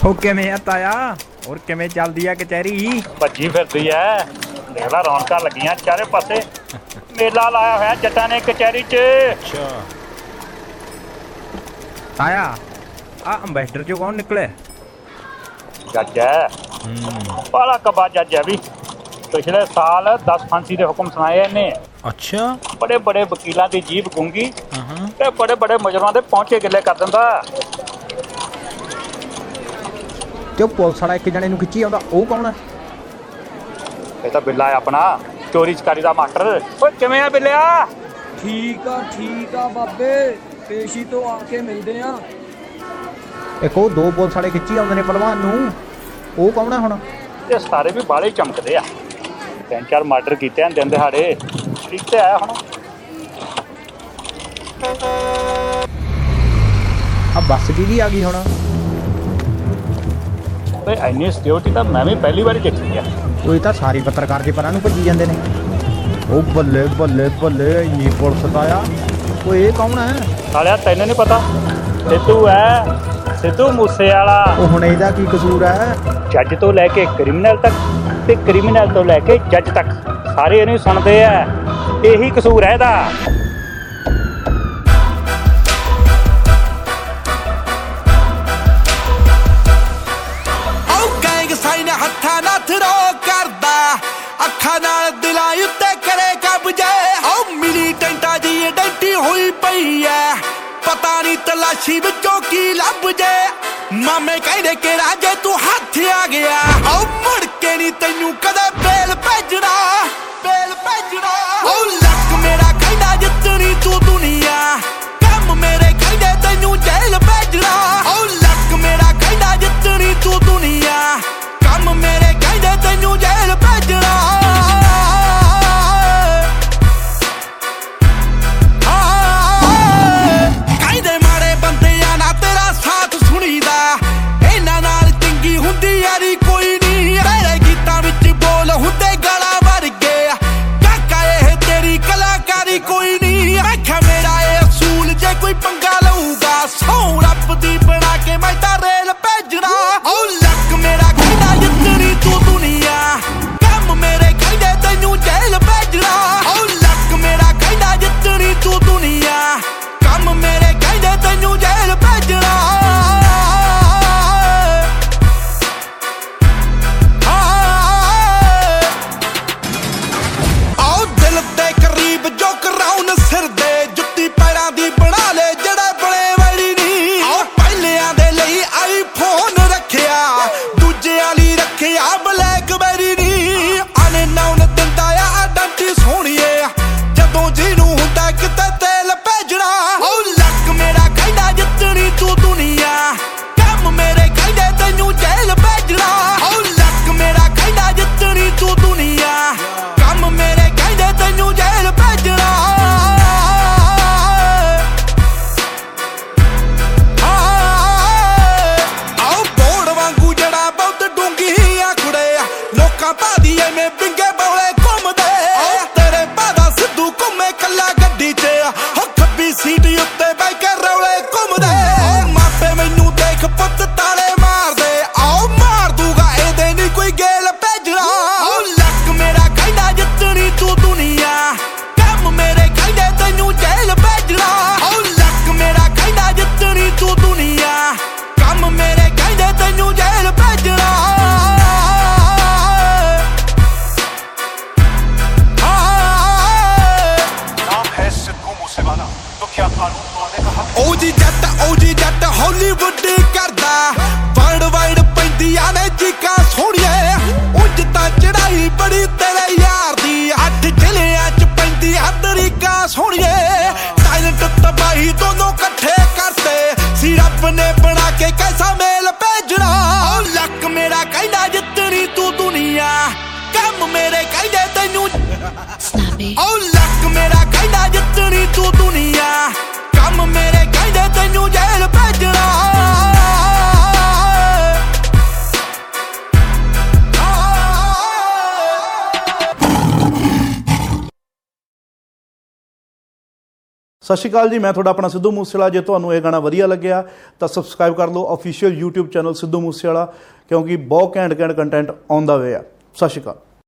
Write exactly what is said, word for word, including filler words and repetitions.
ਉਹ ਕਿਵੇਂ ਆ ਤਾਇਆ? ਹੋਰ ਕਿਵੇਂ ਚੱਲਦੀ ਆ ਕਚਹਿਰੀ? ਭੱਜੀ ਫਿਰਦੀ ਐ। ਦੇਖ ਲਾ ਰੌਣਕਾਂ ਲੱਗੀਆਂ ਚਾਰੇ ਪਾਸੇ। ਮੇਲਾ ਲਾਇਆ ਹੋਇਆ ਜੱਟਾਂ ਨੇ ਕਚਹਿਰੀ 'ਚ। ਅੱਛਾ ਤਾਇਆ, ਆ ਅੰਬੈਸਡਰ ਚੋਂ ਕੌਣ ਨਿਕਲਿਆ? ਜੱਜ ਐ, ਬਾਲਾ ਕਬਾ ਜੱਜ ਐ ਵੀ। ਪਿਛਲੇ ਸਾਲ ਦਸ ਫਾਂਸੀ ਦੇ ਹੁਕਮ ਸੁਣਾਏ ਇਹਨੇ। ਅੱਛਾ। ਬੜੇ ਬੜੇ ਵਕੀਲਾਂ ਦੀ ਜੀਭ ਗੂੰਗੀ ਤੇ ਬੜੇ ਬੜੇ ਮੁਜਰਮਾਂ ਦੇ ਪਹੁੰਚੇ ਗਿੱਲੇ ਕਰ ਦਿੰਦਾ। ਤੇ ਉਹ ਪੁਲਿਸ ਵਾਲਾ ਇੱਕ ਜਣੇ ਨੂੰ ਖਿੱਚੀ ਆਉਂਦਾ, ਉਹ ਕੌਣ ਹੈ? ਇਹ ਤਾਂ ਬਿੱਲਾ ਹੈ ਆਪਣਾ, ਚੋਰੀ ਚਕਾਰੀ ਦਾ ਮਾਸਟਰ। ਓਏ ਕਿਵੇਂ ਆ ਬਿੱਲਿਆ? ਠੀਕ ਆ ਠੀਕ ਆ ਬਾਬੇ, ਪੇਸ਼ੀ ਤੋਂ ਆ ਕੇ ਮਿਲਦੇ ਆ। ਇੱਕ ਉਹ ਦੋ ਪੁਲਿਸ ਵਾਲੇ ਖਿੱਚੀ ਆਉਂਦੇ ਨੇ ਪਹਿਲਵਾਨ ਨੂੰ, ਉਹ ਕੌਣ ਹੈ ਹੁਣ? ਇਹ ਸਾਰੇ ਵੀ ਬਾਲੇ ਚਮਕਦੇ ਆ। ਤਿੰਨ ਚਾਰ ਮਰਡਰ ਕੀਤੇ ਹਨ ਦਿਨ ਦਿਹਾੜੇ। ਠੀਕ ਤੇ ਆਇਆ ਹੁਣ। ਆ ਬੱਸ ਕਿਹਦੀ ਆ ਗਈ ਹੁਣ? ਓਏ ਇੰਨੀ ਸਿਕਿਉਰਿਟੀ ਤਾਂ ਮੈਂ ਵੀ ਪਹਿਲੀ ਵਾਰੀ ਦੇਖੀ ਆ। ਉਹ ਇਹ ਤਾਂ ਸਾਰੇ ਪੱਤਰਕਾਰ ਦੇ ਪਰਾਂ ਨੂੰ ਭੱਜੀ ਜਾਂਦੇ ਨੇ। ਉਹ ਬੱਲੇ ਬੱਲੇ ਬੱਲੇ, ਇੰਨੀ ਪੁਲਿਸ ਤਾਂ ਆ। ਉਹ ਇਹ ਕੌਣ ਹੈ? ਸਾਲਿਆ ਤੈਨੂੰ ਨਹੀਂ ਪਤਾ? ਸਿੱਧੂ ਹੈ, ਸਿੱਧੂ ਮੂਸੇ ਵਾਲਾ। ਉਹ ਹੁਣ ਇਹਦਾ ਕੀ ਕਸੂਰ ਹੈ? ਜੱਜ ਤੋਂ ਲੈ ਕੇ ਕ੍ਰਿਮੀਨਲ ਤੱਕ ਤੇ ਕ੍ਰਿਮੀਨਲ ਤੋਂ ਲੈ ਕੇ ਜੱਜ ਤੱਕ ਸਾਰੇ ਇਹਨੂੰ ਸੁਣਦੇ ਆ। ਇਹੀ ਕਸੂਰ ਹੈ ਇਹਦਾ। ਹੱਥਾਂ ਨਾਲ ਥਰੋ ਕਰਦਾ, ਅੱਖਾਂ ਨਾਲ ਦਿਲਾਂ ਉੱਤੇ ਕਰੇ ਕਬਜੇ। ਓ ਮਿਲੀਟੈਂਟਾਂ ਦੀ ਆਇਡੈਂਟੀ ਹੋਈ ਪਈ ਐ, ਪਤਾ ਨਹੀਂ ਤਲਾਸ਼ੀ ਵਿੱਚੋਂ ਕੀ ਲੱਭ ਜੇ। ਮਾਮੇ ਕਹਿੰਦੇ ਕਿਹੜਾ ਜੇ ਤੂੰ ਹੱਥ ਆ ਗਿਆ, ਓ ਮੁੜ ਕੇ ਨਹੀਂ ਤੈਨੂੰ ਕਦੇ ਬੇਲ ਭੇਜਣਾ, ਬੇਲ ਭੇਜਣਾ। ਓ ਲੱਕ ਮੇਰਾ ਕਹਿੰਦਾ ਜਿੱਤਣੀ ਤੂੰ ਦੁਨੀਆ, ਕੰਮ ਮੇਰੇ ਕਹਿੰਦੇ ਤੈਨੂੰ ਜੇਲ੍ਹ ਭੇਜਣਾ। ਓ ਲੱਕ ਮੇਰਾ ਕਹਿੰਦਾ ਜਿੱਤਣੀ ਤੂੰ ਦੁਨੀਆ, ਕੰਮ ਮੇਰੇ ਕਹਿੰਦੇ ਤੈਨੂੰ ਜੇਲ੍ਹ ਭੇਜਣਾ। ਕਹਿੰਦੇ ਮਾੜੇ ਬੰਦਿਆਂ ਨਾਲ ਤੇਰਾ ਸਾਥ ਸੁਣੀਦਾ, ਇਹਨਾਂ ਨਾਲ ਚੰਗੀ ਹੁੰਦੀ ਯਾਰੀ ਕੋਈ ਨਹੀਂ। ਤੇਰੇ ਗੀਤਾਂ ਵਿੱਚ ਬੋਲ ਹੁੰਦੇ ਗਾਲਾਂ ਵਰਗੇ, ਕਾਕਾ ਇਹ ਤੇਰੀ ਕਲਾਕਾਰ ਸਤਿ ਸ਼੍ਰੀ ਅਕਾਲ ਜੀ, ਮੈਂ ਤੁਹਾਡਾ ਆਪਣਾ ਸਿੱਧੂ ਮੂਸੇਵਾਲਾ। ਜੇ ਤੁਹਾਨੂੰ ਇਹ ਗਾਣਾ ਵਧੀਆ ਲੱਗਿਆ ਤਾਂ ਸਬਸਕ੍ਰਾਈਬ ਕਰ ਲਓ official YouTube channel Sidhu Moosewala, ਕਿਉਂਕਿ ਬਹੁਤ ਘੈਂਟ ਘੈਂਟ ਕੰਟੈਂਟ ਆਉਂਦਾ ਹੋਇਆ। ਸਤਿ ਸ਼੍ਰੀ ਅਕਾਲ।